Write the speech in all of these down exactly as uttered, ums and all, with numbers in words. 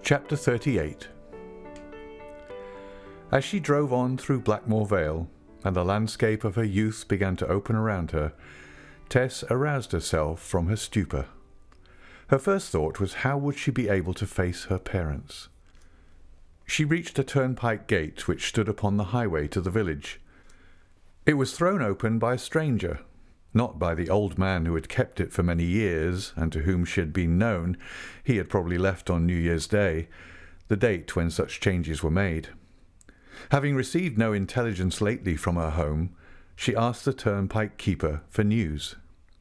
Chapter thirty-eight. As she drove on through Blackmore Vale, and the landscape of her youth began to open around her, Tess aroused herself from her stupor. Her first thought was how would she be able to face her parents. She reached a turnpike gate which stood upon the highway to the village. It was thrown open by a stranger, not by the old man who had kept it for many years, and to whom she had been known. He had probably left on New Year's Day, the date when such changes were made. Having received no intelligence lately from her home, she asked the turnpike keeper for news.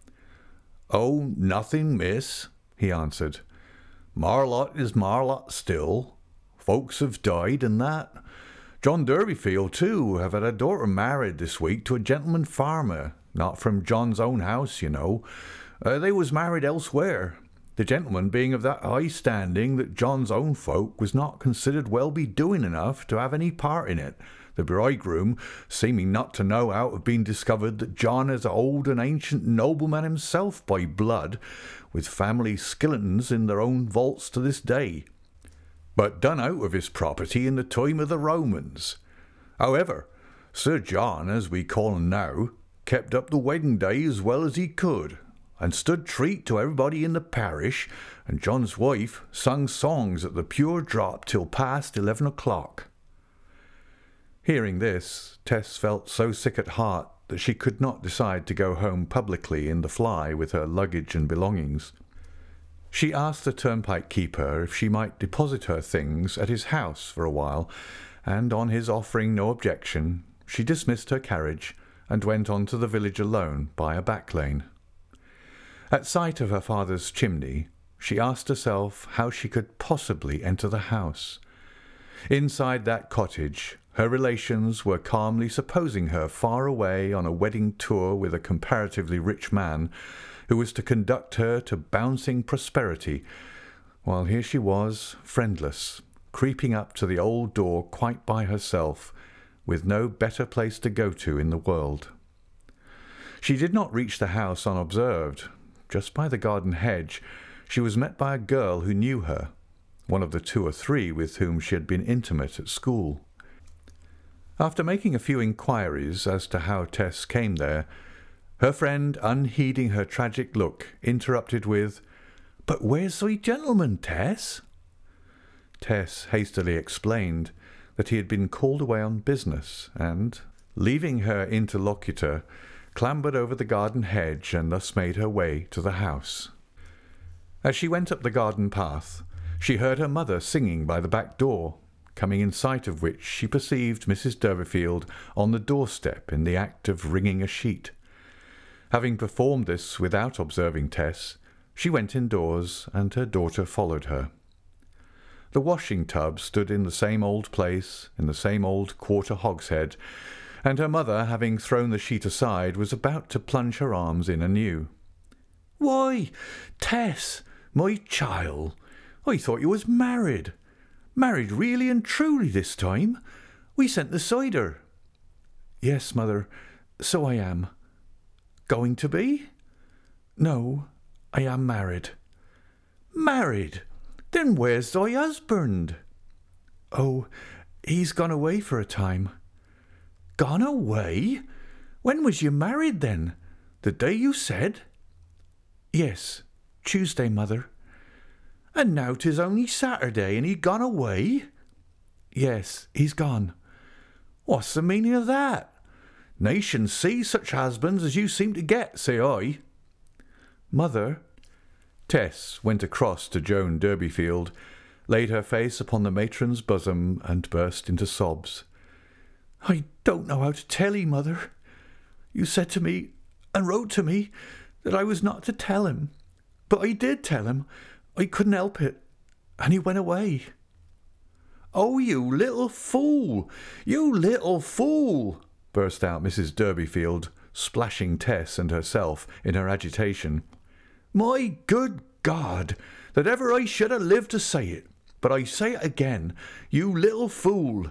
"Oh, nothing, miss," he answered. "Marlott is Marlott still. Folks have died and that. John Durbeyfield, too, have had a daughter married this week to a gentleman farmer, not from John's own house, you know. Uh, they was married elsewhere, the gentleman being of that high standing that John's own folk was not considered well-be-doing enough to have any part in it, the bridegroom seeming not to know how it had been discovered that John is an old and ancient nobleman himself by blood, with family skeletons in their own vaults to this day, but done out of his property in the time of the Romans. However, Sir John, as we call him now, kept up the wedding day as well as he could, and stood treat to everybody in the parish, and John's wife sung songs at the Pure Drop till past eleven o'clock." Hearing this, Tess felt so sick at heart that she could not decide to go home publicly in the fly with her luggage and belongings. She asked the turnpike keeper if she might deposit her things at his house for a while, and on his offering no objection, she dismissed her carriage and went on to the village alone by a back lane. At sight of her father's chimney, she asked herself how she could possibly enter the house. Inside that cottage, her relations were calmly supposing her far away on a wedding tour with a comparatively rich man, who was to conduct her to bouncing prosperity, while here she was, friendless, creeping up to the old door quite by herself, with no better place to go to in the world. She did not reach the house unobserved. Just by the garden hedge, she was met by a girl who knew her, one of the two or three with whom she had been intimate at school. After making a few inquiries as to how Tess came there, her friend, unheeding her tragic look, interrupted with, "But where's the gentleman, Tess?" Tess hastily explained that he had been called away on business, and, leaving her interlocutor, clambered over the garden hedge and thus made her way to the house. As she went up the garden path, she heard her mother singing by the back door, coming in sight of which she perceived Missus Durbeyfield on the doorstep in the act of wringing a sheet. Having performed this without observing Tess, she went indoors, and her daughter followed her. The washing tub stood in the same old place, in the same old quarter hogshead, and her mother, having thrown the sheet aside, was about to plunge her arms in anew. "Why, Tess, my child, I thought you was married. Married really and truly this time. We sent the cider." "Yes, mother, so I am." "Going to be?" "No, I am married." "Married? Then where's thy husband?" "Oh, he's gone away for a time." "Gone away? When was you married, then? The day you said?" "Yes, Tuesday, mother." "And now 'tis only Saturday, and he gone away?" "Yes, he's gone." "What's the meaning of that? Nations see such husbands as you seem to get, say I." "Mother." Tess went across to Joan Durbeyfield, laid her face upon the matron's bosom, and burst into sobs. "I don't know how to tell 'ee, mother. You said to me, and wrote to me, that I was not to tell him. But I did tell him. I couldn't help it, and he went away." "Oh, you little fool! You little fool!" burst out Missus Durbeyfield, splashing Tess and herself in her agitation. "My good God, that ever I should have lived to say it! But I say it again, you little fool!"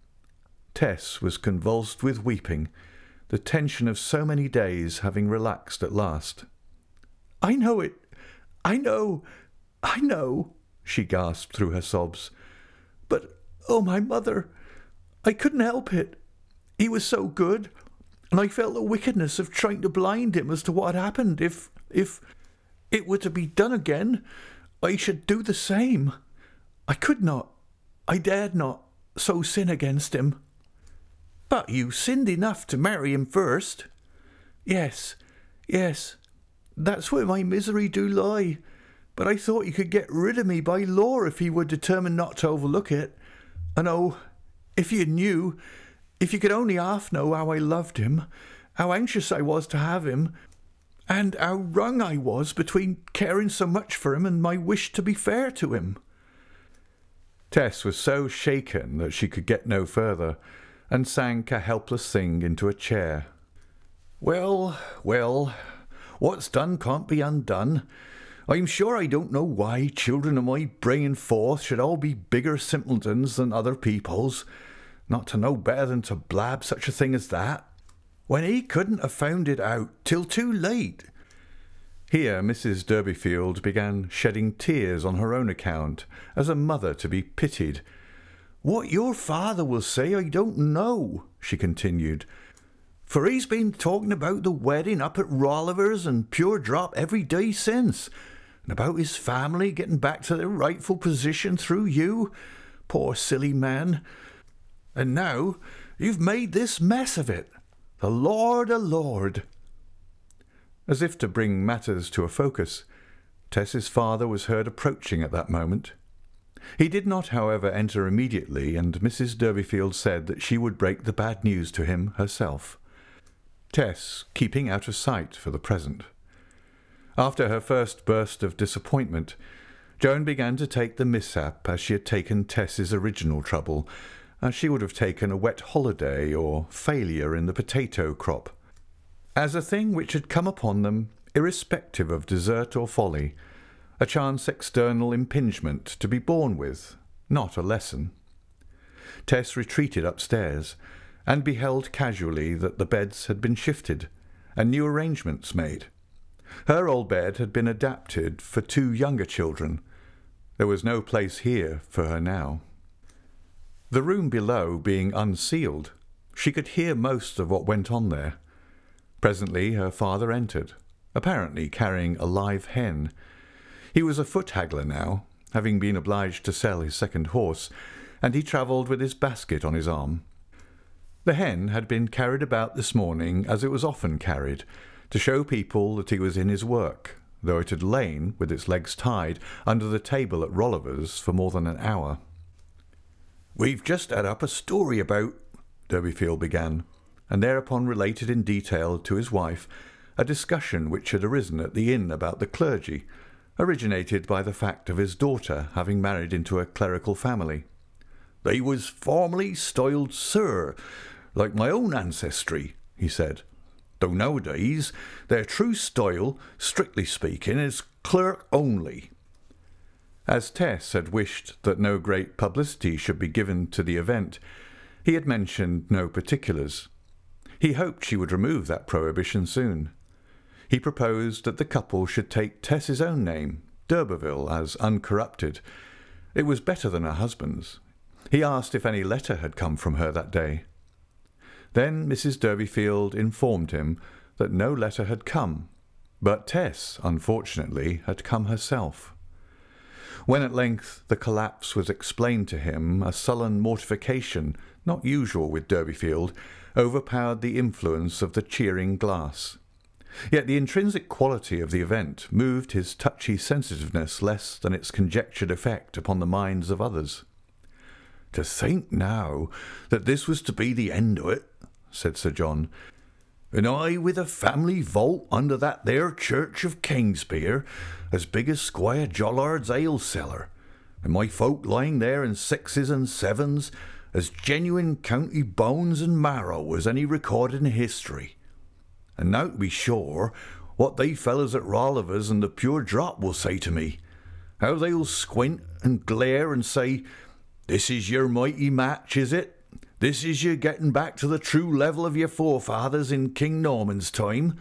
Tess was convulsed with weeping, the tension of so many days having relaxed at last. "I know it. I know. I know," she gasped through her sobs. "But, oh, my mother, I couldn't help it. He was so good, and I felt the wickedness of trying to blind him as to what had happened. If, if it were to be done again, I should do the same. I could not, I dared not, so sin against him." "But you sinned enough to marry him first." "Yes, yes, that's where my misery do lie. But I thought you could get rid of me by law if he were determined not to overlook it. And oh, if you knew, if you could only half know how I loved him, how anxious I was to have him, and how wrung I was between caring so much for him and my wish to be fair to him." Tess was so shaken that she could get no further, and sank a helpless thing into a chair. "Well, well, what's done can't be undone. I'm sure I don't know why children of my bringing forth should all be bigger simpletons than other people's, not to know better than to blab such a thing as that, when he couldn't have found it out till too late." Here Missus Durbeyfield began shedding tears on her own account, as a mother to be pitied. "What your father will say I don't know," she continued, "for he's been talking about the wedding up at Rolliver's and Pure Drop every day since, and about his family getting back to their rightful position through you, poor silly man. And now you've made this mess of it. The Lord, a Lord!" As if to bring matters to a focus, Tess's father was heard approaching at that moment. He did not, however, enter immediately, and Missus Durbeyfield said that she would break the bad news to him herself, Tess keeping out of sight for the present. After her first burst of disappointment, Joan began to take the mishap as she had taken Tess's original trouble, as she would have taken a wet holiday or failure in the potato crop, as a thing which had come upon them irrespective of desert or folly, a chance external impingement to be borne with, not a lesson. Tess retreated upstairs, and beheld casually that the beds had been shifted, and new arrangements made. Her old bed had been adapted for two younger children. There was no place here for her now. The room below being unsealed, she could hear most of what went on there. Presently her father entered, apparently carrying a live hen. He was a foot haggler now, having been obliged to sell his second horse, and he travelled with his basket on his arm. The hen had been carried about this morning as it was often carried, to show people that he was in his work, though it had lain, with its legs tied, under the table at Rolliver's for more than an hour. "We've just had up a story about," Durbeyfield began, and thereupon related in detail to his wife a discussion which had arisen at the inn about the clergy, originated by the fact of his daughter having married into a clerical family. "They was formerly styled Sir, like my own ancestry," he said, "though nowadays their true style, strictly speaking, is clerk only." As Tess had wished that no great publicity should be given to the event, he had mentioned no particulars. He hoped she would remove that prohibition soon. He proposed that the couple should take Tess's own name, d'Urberville, as uncorrupted. It was better than her husband's. He asked if any letter had come from her that day. Then Missus Durbeyfield informed him that no letter had come, but Tess, unfortunately, had come herself. When at length the collapse was explained to him, a sullen mortification, not usual with Durbeyfield, overpowered the influence of the cheering glass. Yet the intrinsic quality of the event moved his touchy sensitiveness less than its conjectured effect upon the minds of others. "To think now that this was to be the end o' it," said Sir John, "and I with a family vault under that there church of Kingspeare, as big as Squire Jollard's ale cellar, and my folk lying there in sixes and sevens, as genuine county bones and marrow as any recorded in history. And now to be sure, what they fellows at Rolliver's and the Pure Drop will say to me, how they'll squint and glare and say, 'This is your mighty match, is it? This is your getting back to the true level of your forefathers in King Norman's time?'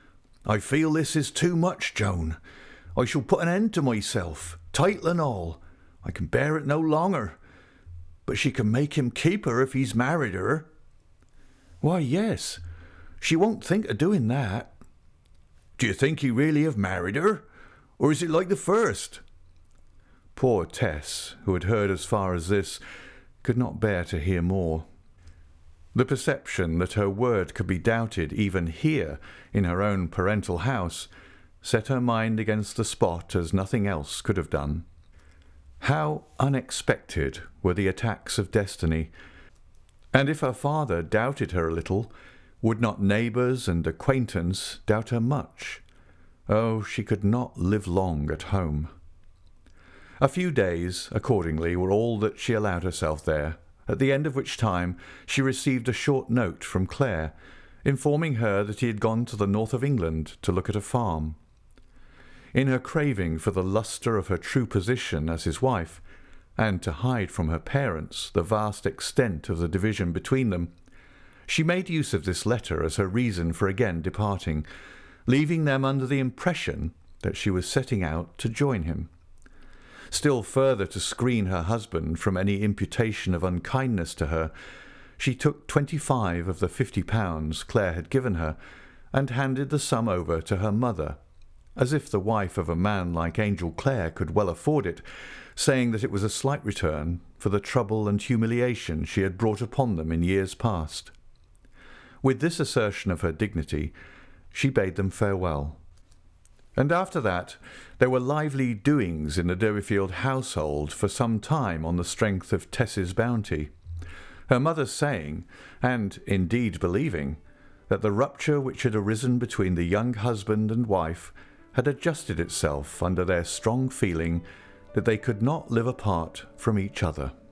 I feel this is too much, Joan. I shall put an end to myself, title and all, I can bear it no longer. But she can make him keep her if he's married her. Why, yes. She won't think of doing that. Do you think he really have married her? Or is it like the first? Poor Tess, who had heard as far as this, could not bear to hear more. The perception that her word could be doubted even here, in her own parental house, set her mind against the spot as nothing else could have done. How unexpected were the attacks of destiny, and if her father doubted her a little, would not neighbours and acquaintance doubt her much? Oh, she could not live long at home. A few days, accordingly, were all that she allowed herself there, at the end of which time she received a short note from Clare, informing her that he had gone to the north of England to look at a farm. In her craving for the lustre of her true position as his wife, and to hide from her parents the vast extent of the division between them, she made use of this letter as her reason for again departing, leaving them under the impression that she was setting out to join him. Still further to screen her husband from any imputation of unkindness to her, she took twenty-five of the fifty pounds Clare had given her, and handed the sum over to her mother, as if the wife of a man like Angel Clare could well afford it, saying that it was a slight return for the trouble and humiliation she had brought upon them in years past. With this assertion of her dignity, she bade them farewell. And after that there were lively doings in the Duryfield household for some time on the strength of Tess's bounty, her mother saying, and indeed believing, that the rupture which had arisen between the young husband and wife had adjusted itself under their strong feeling that they could not live apart from each other.